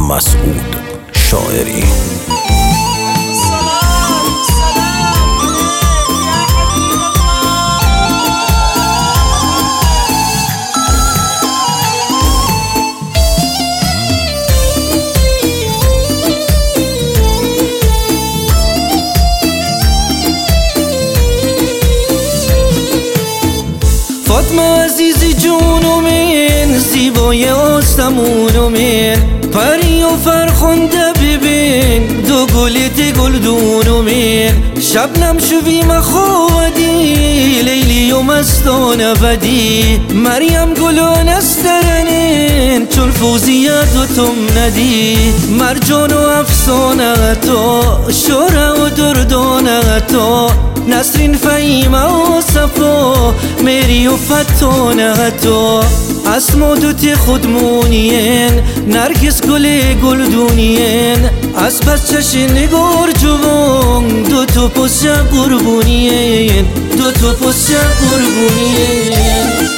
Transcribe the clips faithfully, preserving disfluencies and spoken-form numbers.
مسعود شاعری. فاطمه عزیزی جونو من، زیبای آسمونو من، پری و فرخنده ببین، دو گلت گلدونو من، شبنم شوی مخوادی، لیلی و مستانه بدی، مریم گلان استرنین، چون فوزیت و تم ندی، مرجان و افسانه تو، شوره و دردانه تو، نسرین فهیمه و صفا، میری و فتانه تو، اسما دوت خودمونین، نرگس گل گلدونین، از پس چش نگار جوان، دو تو پس قربونین، دو تو پس قربونین.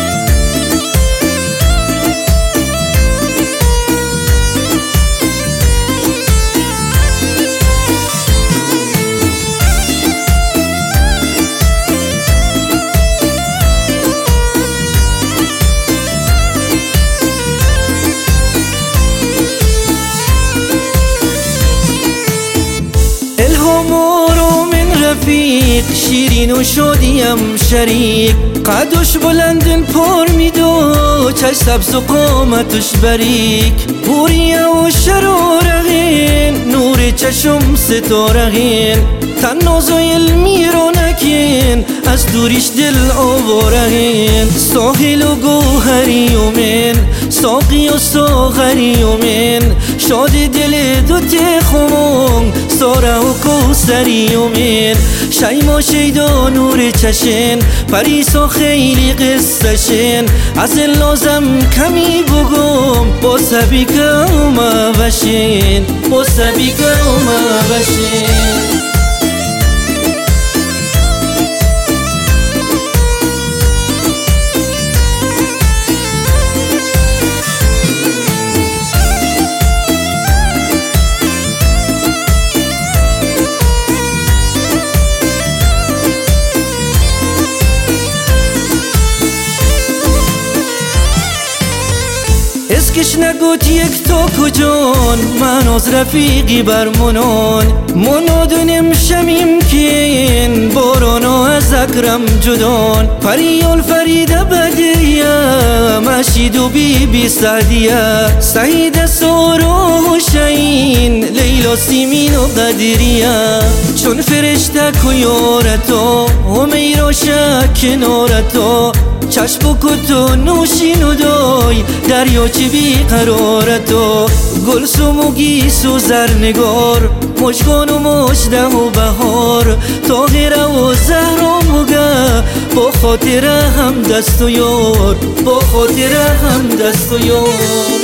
شیرین و شادیم شریک، قدش بلندن پر میدو، چش سبز و قامتش بریک، بوریه و شر و رغین، نور چشم ستارغین، تن ناز و علمی رو نکین، از دوریش دل آوارغین، ساحل و گوهری و من، ساقی و ساغری و من، شاد دل دوت خمون، ساره و کوسری و من، شیما شیدا نور چشن، پریسا خیلی قصهشن، از لازم کمی بگم، با سبی که اومه بشین، با سبی که اومه بشین. اسکش نگوت یک تا کجان، من از رفیقی بر منان، منادونم شمیم کین، بارانا از اکرم جدان، پریال فریده بدریه، مشید و بی بی سعدیه، سعید سارا حسین، لیلا سیمین و قدریه، چون فرشته که یارتو، همیرا شک کنارتو، چشم و کتو نوشین و دای، دریا چی بی قرارتو، گل سم و گیس و زرنگار، مشکان و مشده و بهار، طاهره و زهرا مگه، با خاطره هم دست و یار، با خاطره هم دست و یار.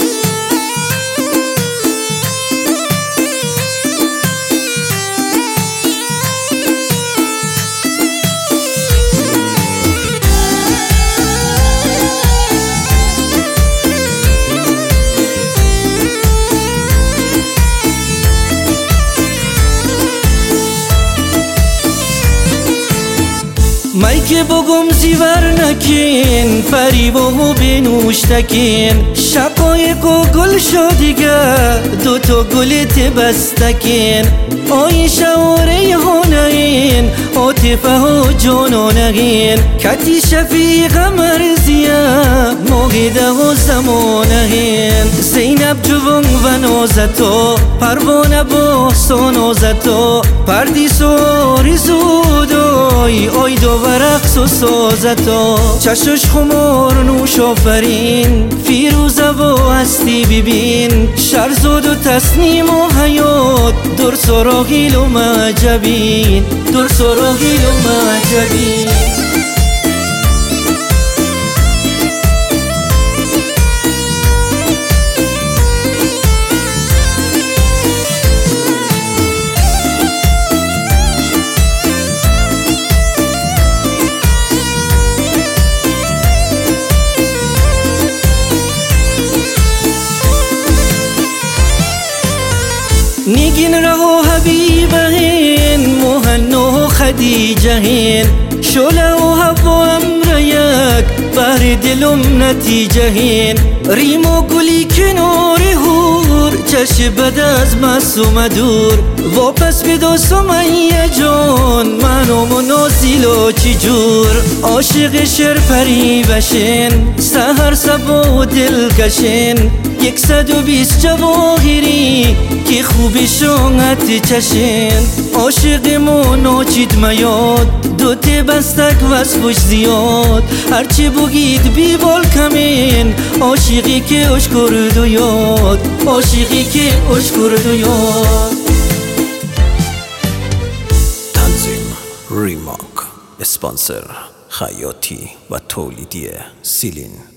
مای که بگم زیور نکین، فریبامو بنوشتکین، شقایق و گل شادیگه، دو تا گلت بستکین، آیشه و ریحانین، عاطفه و جانانگین، کتی شفیق مرزیه، ماهده و زمانهین، زینب جوان و نازتو، پروانه با سانازتو، پردیس و آرزودای، آیدا و رقص و سازتا، چشش خمار نوش آفرین، فیروزه و هستی ببین، شرزاد و تسنیم و حیات، در سراغیل و معجبین، در سراغیل و معجبین. نگین رها حبیبهن مهنا و خدیجهن شله و حوا امر یک بر دلم نتیجهن ریم و گلی کنار هور چشم بد از مسوم دور واپس بدو سمیه جان منو منازیل و چی جور عاشق شر پری بشن سهر سبا و دل کشن یکصد و بیست جواهری که خوبی شانت چشن عاشق ما ناچید میاد دوتی بستک وصفش زیاد هرچی بگید بی بال کمین عاشقی که اش کرد و یاد عاشقی که اش کرد و یاد تنظیم ریماک اسپانسر خیاطی و تولیدی سیلین